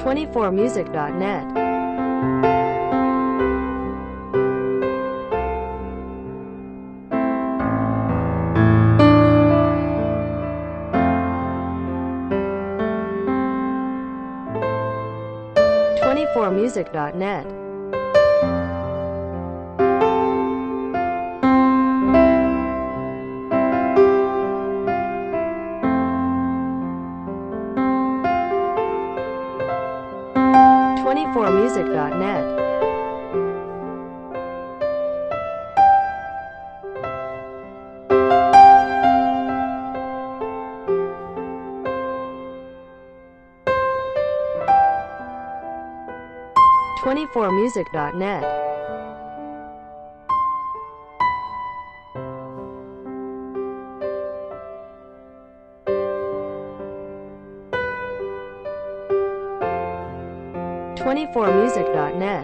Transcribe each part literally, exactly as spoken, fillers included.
twenty-four music dot net. twenty-four music dot net. twenty-four music dot net. twenty-four music dot net. twenty-four music dot net.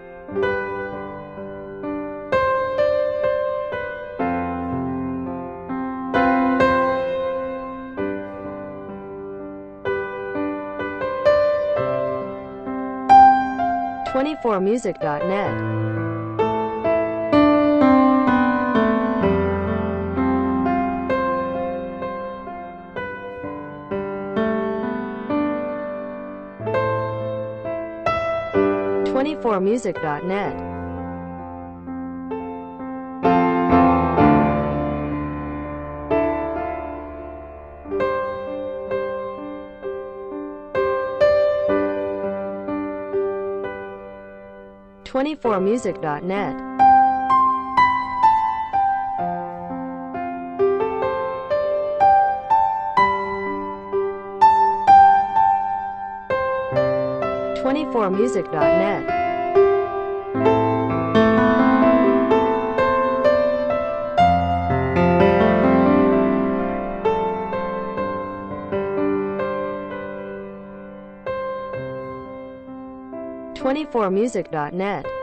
twenty-four music dot net. twenty-four music dot net. twenty-four music dot net. twenty-four music dot net. twenty-four music dot net.